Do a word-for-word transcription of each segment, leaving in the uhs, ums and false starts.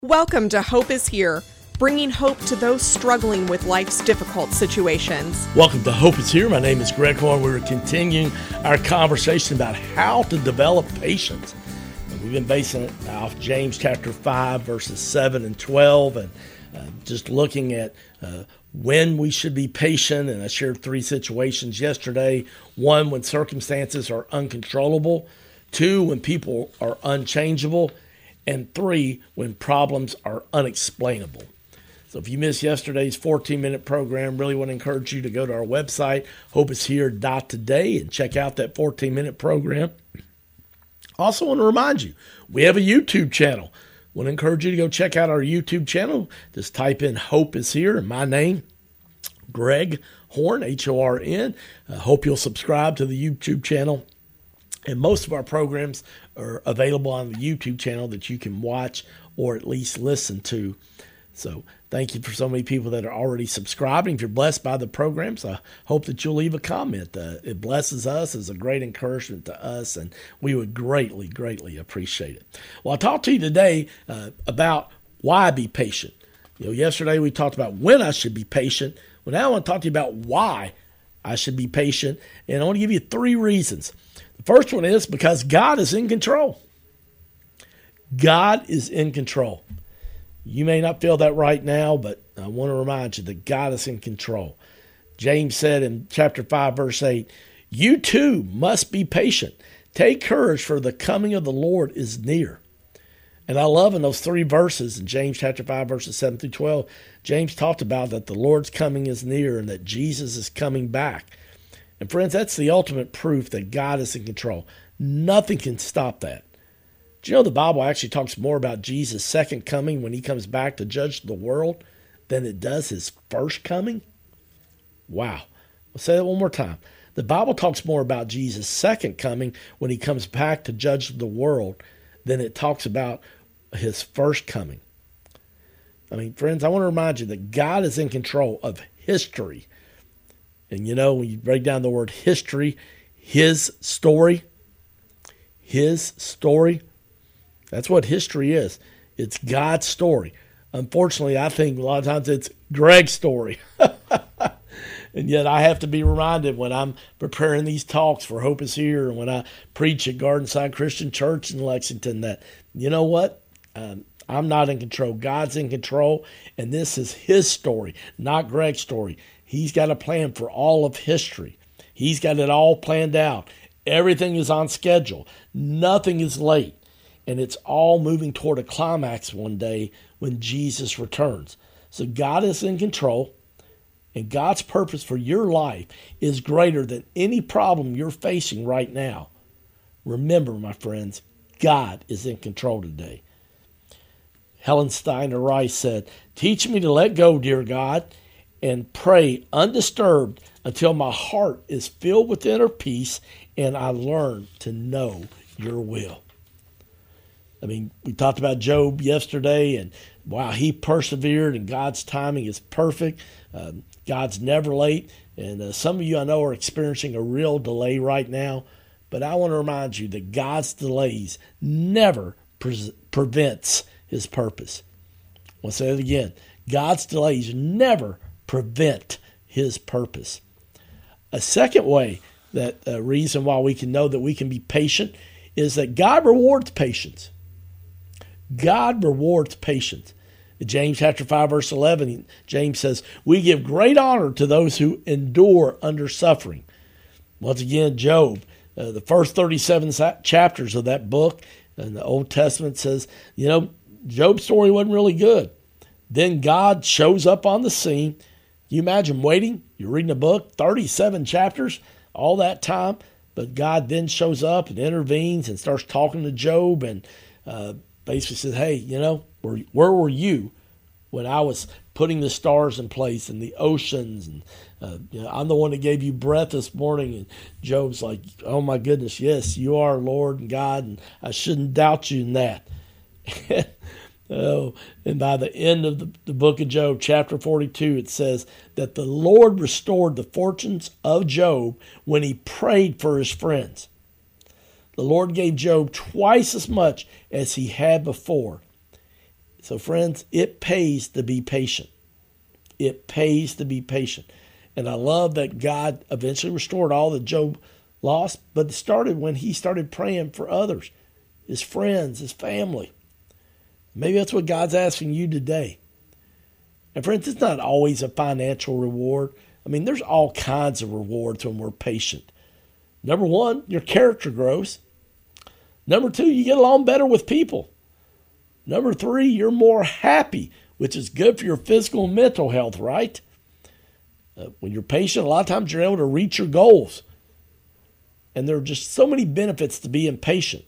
Welcome to Hope is Here, bringing hope to those struggling with life's difficult situations. Welcome to Hope is Here. My name is Greg Horn. We're continuing our conversation about how to develop patience. We've been basing it off James chapter five, verses seven and twelve, and uh, just looking at uh, when we should be patient. And I shared three situations yesterday. One, when circumstances are uncontrollable. Two, when people are unchangeable. And three, when problems are unexplainable. So if you missed yesterday's fourteen-minute program, really want to encourage you to go to our website, hope is here dot today, and check out that fourteen-minute program. Also want to remind you, we have a YouTube channel. Want to encourage you to go check out our YouTube channel. Just type in Hope is Here and my name, Greg Horn, H O R N. I hope you'll subscribe to the YouTube channel. And most of our programs are available on the YouTube channel that you can watch or at least listen to. So thank you for so many people that are already subscribing. If you're blessed by the programs, I hope that you'll leave a comment. Uh, it blesses us, is a great encouragement to us, and we would greatly, greatly appreciate it. Well, I talked to you today uh, about why be patient. You know, yesterday we talked about when I should be patient. Well, now I want to talk to you about why I should be patient, and I want to give you three reasons. The first one is because God is in control. God is in control. You may not feel that right now, but I want to remind you that God is in control. James said in chapter five, verse eight, "You too must be patient. Take courage, for the coming of the Lord is near." And I love in those three verses in James chapter five, verses seven through twelve, James talked about that the Lord's coming is near and that Jesus is coming back. And friends, that's the ultimate proof that God is in control. Nothing can stop that. Do you know the Bible actually talks more about Jesus' second coming when he comes back to judge the world than it does his first coming? Wow. I'll say that one more time. The Bible talks more about Jesus' second coming when he comes back to judge the world than it talks about his first coming. I mean, friends, I want to remind you that God is in control of history. And you know, when you break down the word history, his story, his story, that's what history is. It's God's story. Unfortunately, I think a lot of times it's Greg's story. And yet I have to be reminded when I'm preparing these talks for Hope is Here and when I preach at Gardenside Christian Church in Lexington that, you know what, um, I'm not in control. God's in control, and this is his story, not Greg's story. He's got a plan for all of history. He's got it all planned out. Everything is on schedule. Nothing is late. And it's all moving toward a climax one day when Jesus returns. So God is in control, and God's purpose for your life is greater than any problem you're facing right now. Remember, my friends, God is in control today. Helen Steiner Rice said, "Teach me to let go, dear God, and pray undisturbed until my heart is filled with inner peace and I learn to know your will." I mean, we talked about Job yesterday, and wow, he persevered, and God's timing is perfect. Um, God's never late, and uh, some of you I know are experiencing a real delay right now, but I want to remind you that God's delays never pre- prevents his purpose. I'll say it again. God's delays never prevent his purpose. A second way, that uh, reason why we can know that we can be patient, is that God rewards patience. God rewards patience. In James chapter five, verse eleven, James says, "We give great honor to those who endure under suffering." Once again, Job, uh, the first thirty-seven chapters of that book in the Old Testament says, you know, Job's story wasn't really good. Then God shows up on the scene. Can you imagine waiting? You're reading a book, thirty-seven chapters, all that time, but God then shows up and intervenes and starts talking to Job and uh, basically says, hey, you know, where, where were you when I was putting the stars in place and the oceans? And uh, you know, I'm the one that gave you breath this morning. And Job's like, oh my goodness, yes, you are Lord and God, and I shouldn't doubt you in that. Oh, and by the end of the, the book of Job, chapter forty-two, it says that the Lord restored the fortunes of Job when he prayed for his friends. The Lord gave Job twice as much as he had before. So friends, it pays to be patient. It pays to be patient. And I love that God eventually restored all that Job lost, but it started when he started praying for others, his friends, his family. Maybe that's what God's asking you today. And friends, it's not always a financial reward. I mean, there's all kinds of rewards when we're patient. Number one, your character grows. Number two, you get along better with people. Number three, you're more happy, which is good for your physical and mental health, right? Uh, when you're patient, a lot of times you're able to reach your goals. And there are just so many benefits to being patient.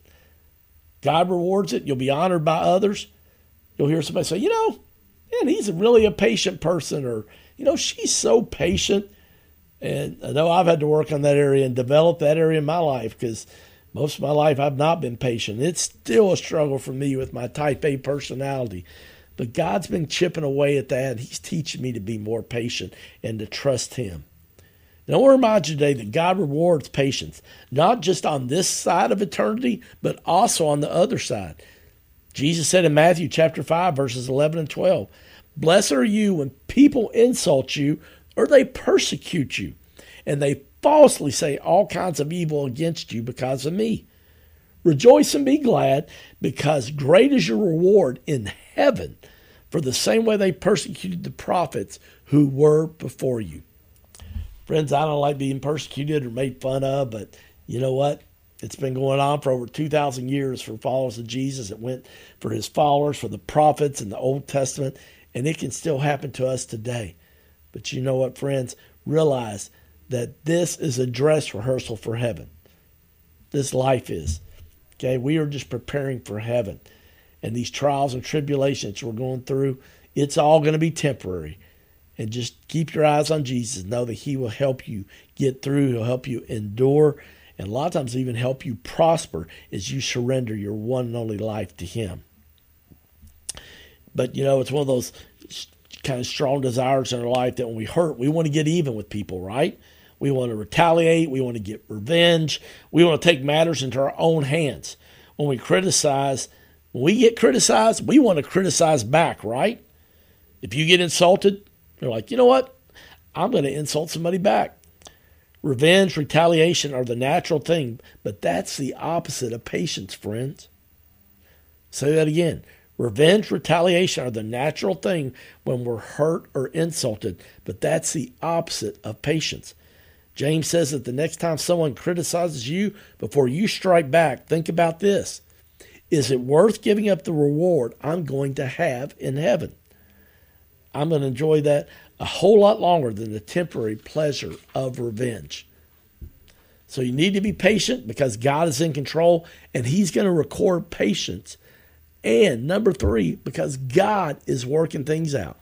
God rewards it. You'll be honored by others. You'll hear somebody say, you know, man, he's really a patient person, or, you know, she's so patient. And I know I've had to work on that area and develop that area in my life, because most of my life I've not been patient. It's still a struggle for me with my type A personality. But God's been chipping away at that. He's teaching me to be more patient and to trust him. And I want to remind you today that God rewards patience, not just on this side of eternity, but also on the other side. Jesus said in Matthew chapter five, verses eleven and twelve, "Blessed are you when people insult you or they persecute you, and they falsely say all kinds of evil against you because of me. Rejoice and be glad, because great is your reward in heaven, for the same way they persecuted the prophets who were before you." Friends, I don't like being persecuted or made fun of, but you know what? It's been going on for over two thousand years for followers of Jesus. It went for his followers, for the prophets in the Old Testament, and it can still happen to us today. But you know what, friends? Realize that this is a dress rehearsal for heaven. This life is. Okay, we are just preparing for heaven. And these trials and tribulations we're going through, it's all going to be temporary. And just keep your eyes on Jesus. Know that he will help you get through. He'll help you endure. And a lot of times even help you prosper as you surrender your one and only life to him. But, you know, it's one of those kind of strong desires in our life that when we hurt, we want to get even with people, right? We want to retaliate. We want to get revenge. We want to take matters into our own hands. When we criticize, when we get criticized, we want to criticize back, right? If you get insulted, you're like, you know what? I'm going to insult somebody back. Revenge, retaliation are the natural thing, but that's the opposite of patience, friends. Say that again. Revenge, retaliation are the natural thing when we're hurt or insulted, but that's the opposite of patience. James says that the next time someone criticizes you, before you strike back, think about this. Is it worth giving up the reward I'm going to have in heaven? I'm going to enjoy that a whole lot longer than the temporary pleasure of revenge. So you need to be patient because God is in control and he's going to record patience. And number three, because God is working things out.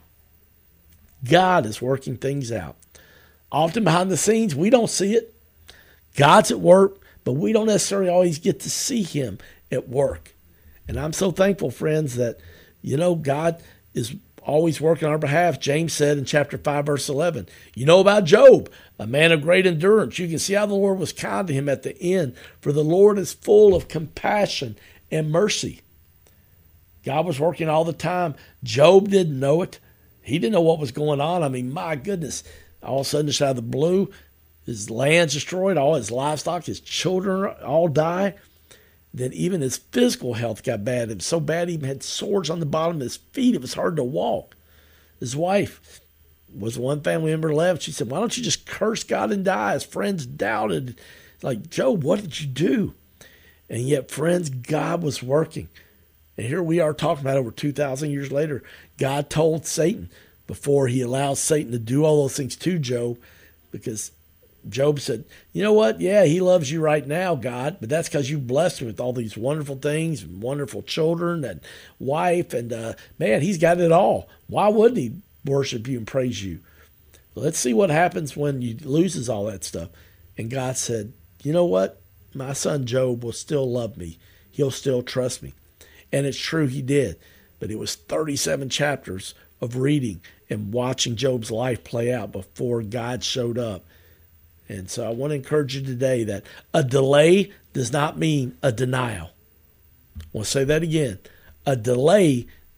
God is working things out. Often behind the scenes, we don't see it. God's at work, but we don't necessarily always get to see him at work. And I'm so thankful, friends, that, you know, God is always working on our behalf. James said in chapter five, verse eleven, you know about Job, a man of great endurance. You can see how the Lord was kind to him at the end, for the Lord is full of compassion and mercy. God was working all the time. Job didn't know it. He didn't know what was going on. I mean, my goodness, all of a sudden, just out of the blue, his land's destroyed, all his livestock, his children all die. Then even his physical health got bad. It was so bad he even had sores on the bottom of his feet. It was hard to walk. His wife was one family member left. She said, why don't you just curse God and die? His friends doubted. Like, Job, what did you do? And yet, friends, God was working. And here we are talking about over two thousand years later. God told Satan before he allowed Satan to do all those things to Job, because Job said, you know what? Yeah, he loves you right now, God, but that's because you blessed him with all these wonderful things, and wonderful children and wife, and uh, man, he's got it all. Why wouldn't he worship you and praise you? Let's see what happens when he loses all that stuff. And God said, you know what? My son Job will still love me. He'll still trust me. And it's true, he did. But it was thirty-seven chapters of reading and watching Job's life play out before God showed up. And so I want to encourage you today that a delay does not mean a denial. I want to say that again. A delay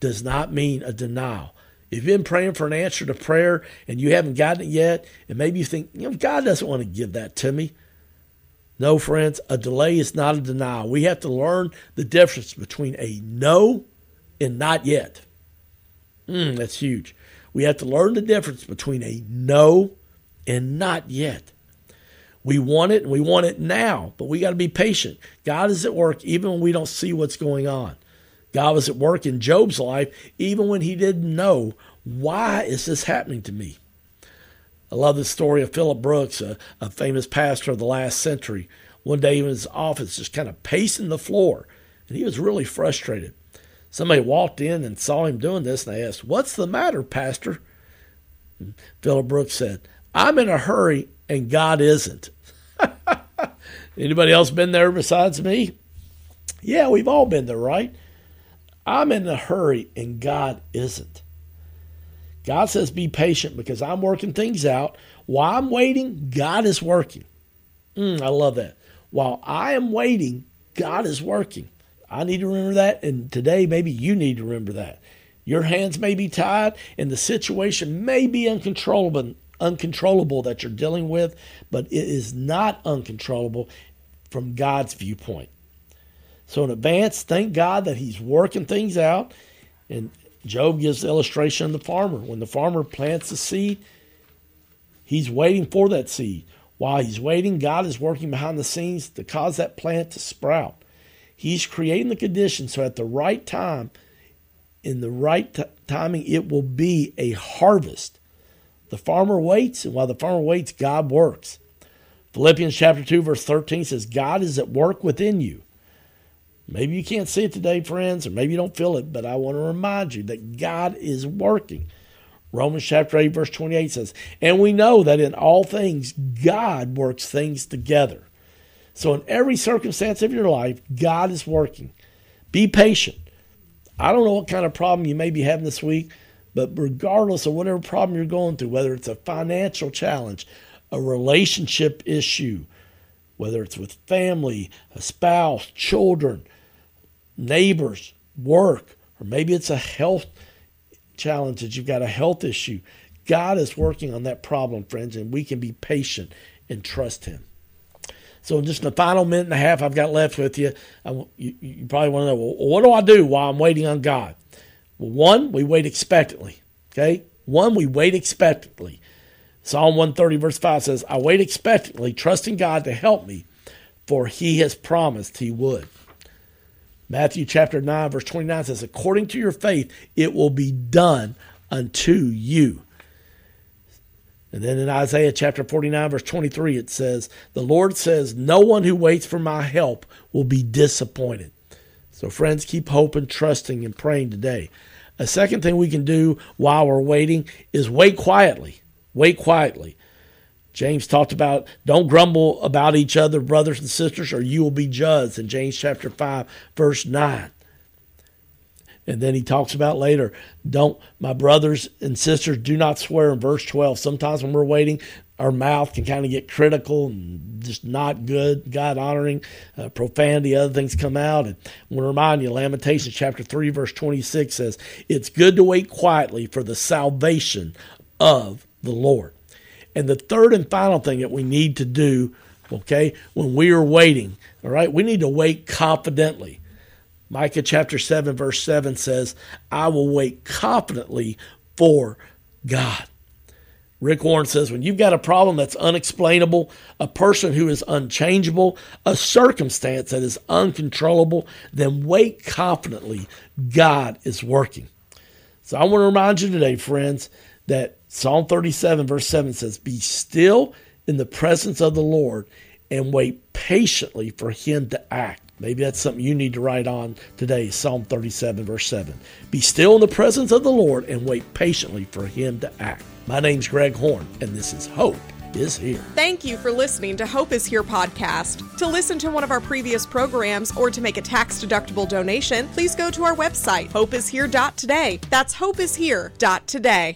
does not mean a denial. If you've been praying for an answer to prayer and you haven't gotten it yet, and maybe you think, you know, God doesn't want to give that to me. No, friends, a delay is not a denial. We have to learn the difference between a no and not yet. Mm, that's huge. We have to learn the difference between a no and not yet. We want it and we want it now, but we got to be patient. God is at work even when we don't see what's going on. God was at work in Job's life even when he didn't know, why is this happening to me? I love the story of Philip Brooks, a, a famous pastor of the last century. One day he was in his office just kind of pacing the floor, and he was really frustrated. Somebody walked in and saw him doing this, and they asked, "What's the matter, Pastor?" And Philip Brooks said, "I'm in a hurry, and God isn't." Anybody else been there besides me? Yeah, we've all been there, right? I'm in a hurry, and God isn't. God says be patient because I'm working things out. While I'm waiting, God is working. Mm, I love that. While I am waiting, God is working. I need to remember that, and today maybe you need to remember that. Your hands may be tied, and the situation may be uncontrollable, uncontrollable that you're dealing with, but it is not uncontrollable from God's viewpoint. So in advance, thank God that he's working things out. And Job gives the illustration of the farmer. When the farmer plants a seed, he's waiting for that seed. While he's waiting, God is working behind the scenes to cause that plant to sprout. He's creating the conditions so at the right time, in the right t- timing, it will be a harvest. The farmer waits, and while the farmer waits, God works. Philippians chapter two, verse thirteen says, God is at work within you. Maybe you can't see it today, friends, or maybe you don't feel it, but I want to remind you that God is working. Romans chapter eight, verse twenty-eight says, and we know that in all things, God works things together. So in every circumstance of your life, God is working. Be patient. I don't know what kind of problem you may be having this week, but regardless of whatever problem you're going through, whether it's a financial challenge, a relationship issue, whether it's with family, a spouse, children, neighbors, work, or maybe it's a health challenge that you've got a health issue. God is working on that problem, friends, and we can be patient and trust him. So just in the final minute and a half I've got left with you, I, you, you probably want to know, well, what do I do while I'm waiting on God? Well, one, we wait expectantly, okay? One, we wait expectantly. Psalm one thirty verse five says, I wait expectantly, trusting God to help me, for he has promised he would. Matthew chapter nine verse twenty-nine says, according to your faith, it will be done unto you. And then in Isaiah chapter forty-nine verse twenty-three, it says, the Lord says, no one who waits for my help will be disappointed. So friends, keep hoping, trusting, and praying today. A second thing we can do while we're waiting is wait quietly. Wait quietly. James talked about don't grumble about each other, brothers and sisters, or you will be judged in James chapter five, verse nine. And then he talks about later, don't, my brothers and sisters, do not swear in verse twelve. Sometimes when we're waiting, our mouth can kind of get critical and just not good, God-honoring, uh, profanity, other things come out. And I want to remind you, Lamentations chapter three, verse twenty-six says, it's good to wait quietly for the salvation of the Lord. And the third and final thing that we need to do, okay, when we are waiting, all right, we need to wait confidently. Micah chapter seven, verse seven says, I will wait confidently for God. Rick Warren says, when you've got a problem that's unexplainable, a person who is unchangeable, a circumstance that is uncontrollable, then wait confidently. God is working. So I want to remind you today, friends, that Psalm thirty-seven, verse seven says, be still in the presence of the Lord and wait patiently for him to act. Maybe that's something you need to write on today, Psalm thirty-seven, verse seven. Be still in the presence of the Lord and wait patiently for him to act. My name's Greg Horn, and this is Hope is Here. Thank you for listening to Hope is Here podcast. To listen to one of our previous programs or to make a tax-deductible donation, please go to our website, hope is here dot today. That's hope is here dot today.